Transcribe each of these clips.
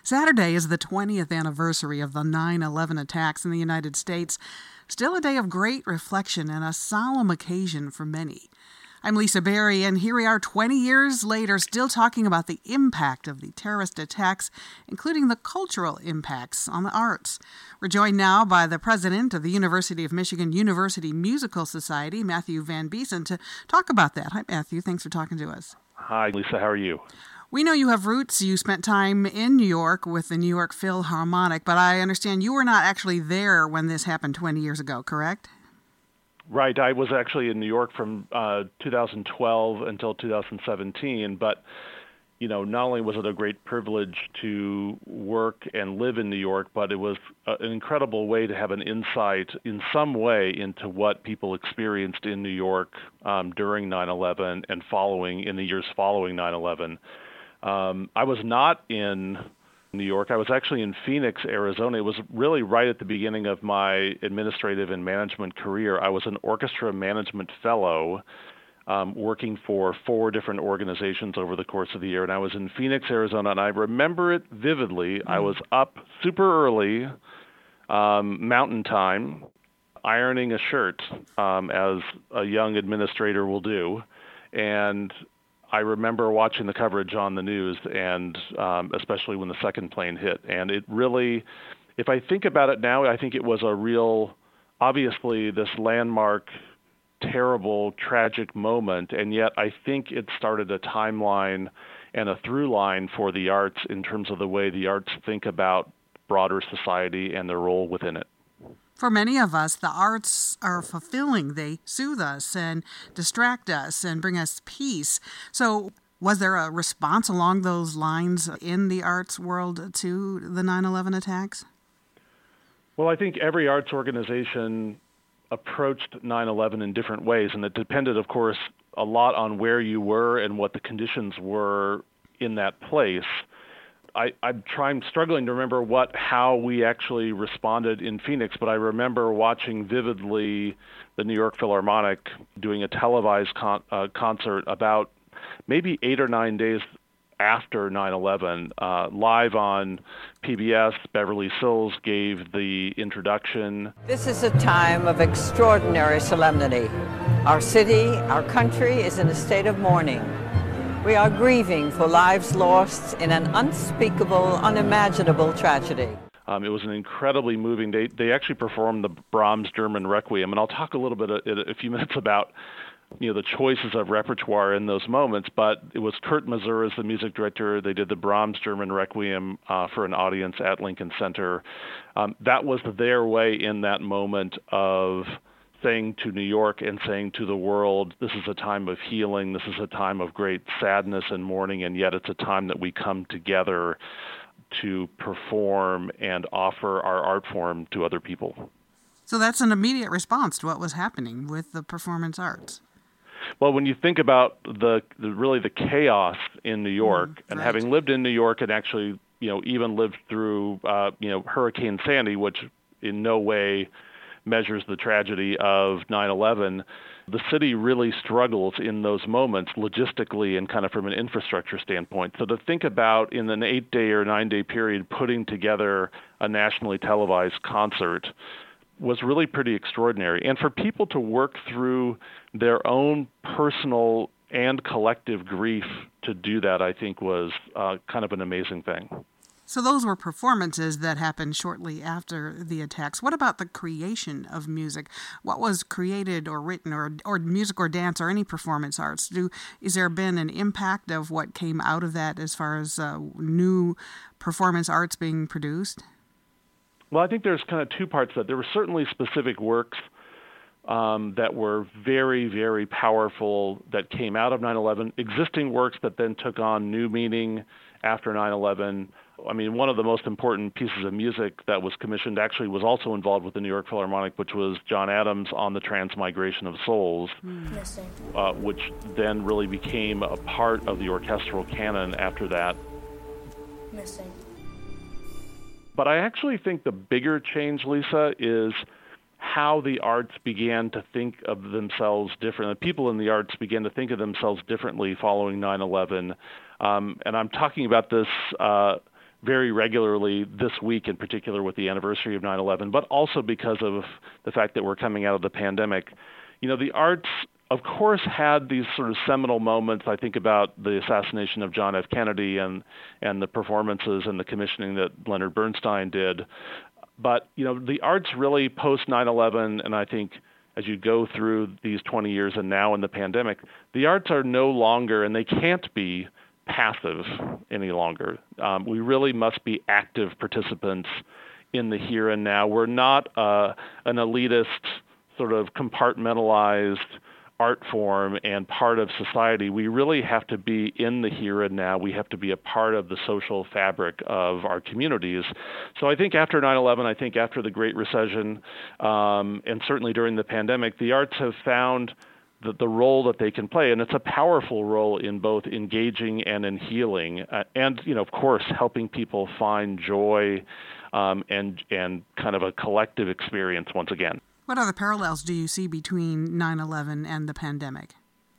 Saturday is the 20th anniversary of the 9/11 attacks in the United States. Still a day of great reflection and a solemn occasion for many. I'm Lisa Berry, and here we are 20 years later, still talking about the impact of the terrorist attacks, including the cultural impacts on the arts. We're joined now by the president of the University of Michigan University Musical Society, Matthew Van Biesen, to talk about that. Hi, Matthew. Thanks for talking to us. Hi, Lisa. How are you? We know you have roots. You spent time in New York with the New York Philharmonic, but I understand you were not actually there when this happened 20 years ago, correct? Right. I was actually in New York from 2012 until 2017, but not only was it a great privilege to work and live in New York, but it was an incredible way to have an insight in some way into what people experienced in New York during 9/11 and in the years following 9/11. I was not in New York. I was actually in Phoenix, Arizona. It was really right at the beginning of my administrative and management career. I was an orchestra management fellow working for 4 different organizations over the course of the year. And I was in Phoenix, Arizona, and I remember it vividly. I was up super early, mountain time, ironing a shirt, as a young administrator will do. And I remember watching the coverage on the news, and especially when the second plane hit. And it really, if I think about it now, I think it was obviously this landmark, terrible, tragic moment, and yet I think it started a timeline and a through line for the arts in terms of the way the arts think about broader society and their role within it. For many of us, the arts are fulfilling. They soothe us and distract us and bring us peace. So was there a response along those lines in the arts world to the 9/11 attacks? Well, I think every arts organization approached 9/11 in different ways, and it depended, of course, a lot on where you were and what the conditions were in that place. I'm struggling to remember how we actually responded in Phoenix, but I remember watching vividly the New York Philharmonic doing a televised concert about maybe 8 or 9 days after 9/11, live on PBS. Beverly Sills gave the introduction. This is a time of extraordinary solemnity. Our city, our country is in a state of mourning. We are grieving for lives lost in an unspeakable, unimaginable tragedy. It was an incredibly moving. They actually performed the Brahms German Requiem, and I'll talk a little bit in a few minutes about the choices of repertoire in those moments. But it was Kurt Masur as the music director. They did the Brahms German Requiem for an audience at Lincoln Center. That was their way in that moment of saying to New York and saying to the world, this is a time of healing, this is a time of great sadness and mourning, and yet it's a time that we come together to perform and offer our art form to other people. So that's an immediate response to what was happening with the performance arts. Well, when you think about the chaos in New York, and right. Having lived in New York and actually, even lived through, Hurricane Sandy, which in no way measures the tragedy of 9/11, the city really struggles in those moments logistically and kind of from an infrastructure standpoint. So to think about in an 8-day or 9-day period putting together a nationally televised concert was really pretty extraordinary. And for people to work through their own personal and collective grief to do that, I think was kind of an amazing thing. So those were performances that happened shortly after the attacks. What about the creation of music? What was created or written or music or dance or any performance arts? Is there been an impact of what came out of that as far as new performance arts being produced? Well, I think there's kind of two parts to that. There were certainly specific works that were very, very powerful that came out of 9/11, existing works that then took on new meaning after 9/11. I mean, one of the most important pieces of music that was commissioned actually was also involved with the New York Philharmonic, which was John Adams on the Transmigration of Souls, which then really became a part of the orchestral canon after that. But I actually think the bigger change, Lisa, is how the arts began to think of themselves differently. People in the arts began to think of themselves differently following 9/11. And I'm talking about this very regularly this week in particular with the anniversary of 9/11, but also because of the fact that we're coming out of the pandemic. The arts, of course, had these sort of seminal moments. I think about the assassination of John F. Kennedy and the performances and the commissioning that Leonard Bernstein did. But, the arts really post 9/11, and I think as you go through these 20 years and now in the pandemic, the arts are no longer, and they can't be, passive any longer. We really must be active participants in the here and now. We're not an elitist, sort of compartmentalized art form and part of society. We really have to be in the here and now. We have to be a part of the social fabric of our communities. So I think after 9/11, I think after the Great Recession, and certainly during the pandemic, the arts have found the role that they can play, and it's a powerful role in both engaging and in healing, and of course, helping people find joy and kind of a collective experience once again. What other parallels do you see between 9/11 and the pandemic?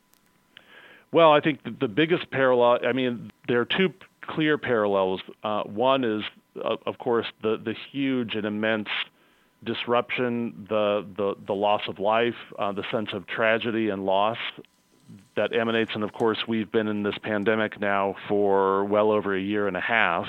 Well, I think the biggest parallel, there are two clear parallels. One is, of course, the huge and immense disruption, the loss of life, the sense of tragedy and loss that emanates. And of course, we've been in this pandemic now for well over a year and a half.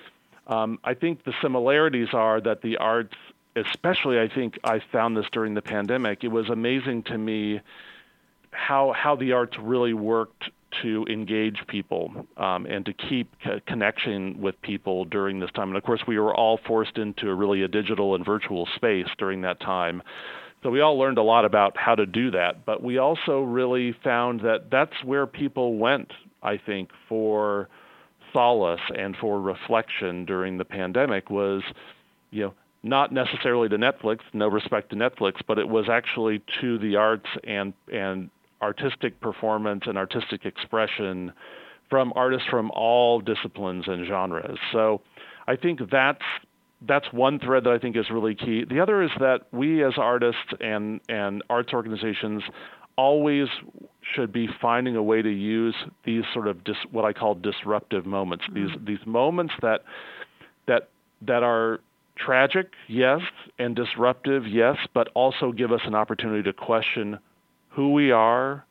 I think the similarities are that the arts, especially I think I found this during the pandemic, it was amazing to me how the arts really worked to engage people and to keep connection with people during this time. And of course, we were all forced into a digital and virtual space during that time. So we all learned a lot about how to do that. But we also really found that that's where people went, I think, for solace and for reflection during the pandemic was, not necessarily to Netflix, no respect to Netflix, but it was actually to the arts and artistic performance and artistic expression from artists from all disciplines and genres. So I think that's one thread that I think is really key. The other is that we as artists and arts organizations always should be finding a way to use these sort of what I call disruptive moments. Mm-hmm. These moments that are tragic, yes, and disruptive, yes, but also give us an opportunity to question who we are,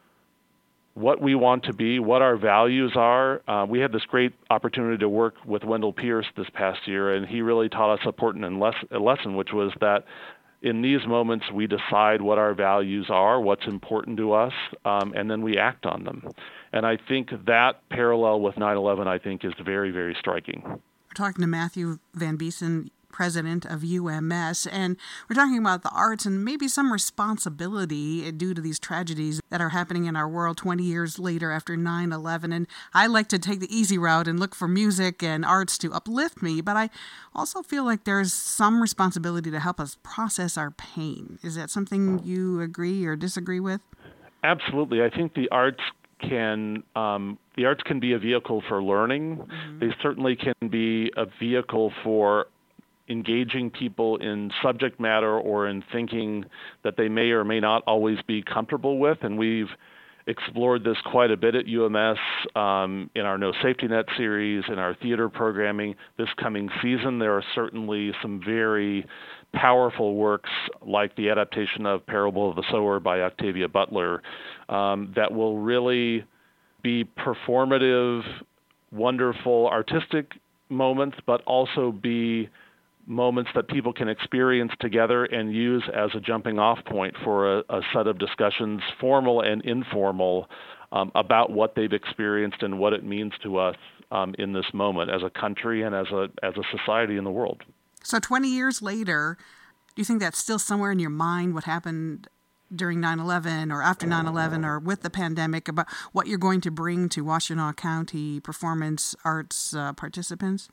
what we want to be, what our values are. We had this great opportunity to work with Wendell Pierce this past year, and he really taught us an important lesson, which was that in these moments we decide what our values are, what's important to us, and then we act on them. And I think that parallel with 9/11, I think, is very, very striking. We're talking to Matthew Van Biesen, president of UMS, and we're talking about the arts and maybe some responsibility due to these tragedies that are happening in our world 20 years later after 9/11. And I like to take the easy route and look for music and arts to uplift me, but I also feel like there's some responsibility to help us process our pain. Is that something you agree or disagree with? Absolutely. I think the arts can be a vehicle for learning. Mm-hmm. They certainly can be a vehicle for engaging people in subject matter or in thinking that they may or may not always be comfortable with. And we've explored this quite a bit at UMS in our No Safety Net series, in our theater programming. This coming season, there are certainly some very powerful works like the adaptation of Parable of the Sower by Octavia Butler that will really be performative, wonderful, artistic moments, but also be moments that people can experience together and use as a jumping off point for a set of discussions, formal and informal, about what they've experienced and what it means to us in this moment as a country and as a society in the world. So 20 years later, do you think that's still somewhere in your mind what happened during 9/11 or after 9/11 or with the pandemic about what you're going to bring to Washtenaw County performance arts participants?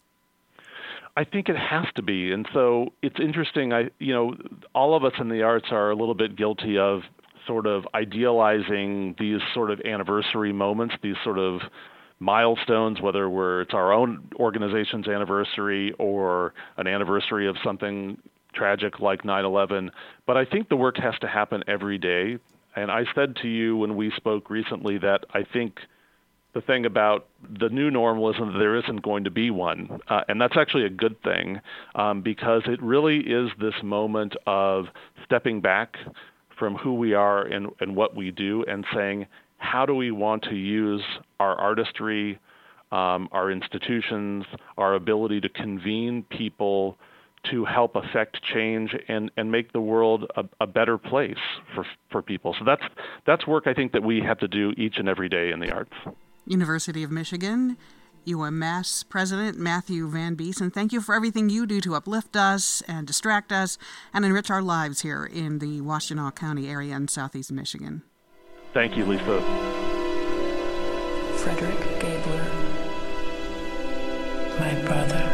I think it has to be. And so it's interesting. All of us in the arts are a little bit guilty of sort of idealizing these sort of anniversary moments, these sort of milestones, whether it's our own organization's anniversary or an anniversary of something tragic like 9/11. But I think the work has to happen every day. And I said to you when we spoke recently that I think the thing about the new normal isn't that there isn't going to be one. And that's actually a good thing because it really is this moment of stepping back from who we are and what we do and saying, how do we want to use our artistry, our institutions, our ability to convene people to help affect change and make the world a better place for people. So that's work I think that we have to do each and every day in the arts. University of Michigan, UMass President Matthew Van Biesen, thank you for everything you do to uplift us and distract us and enrich our lives here in the Washtenaw County area in southeast Michigan. Thank you, Lisa. Frederick Gabler, my brother.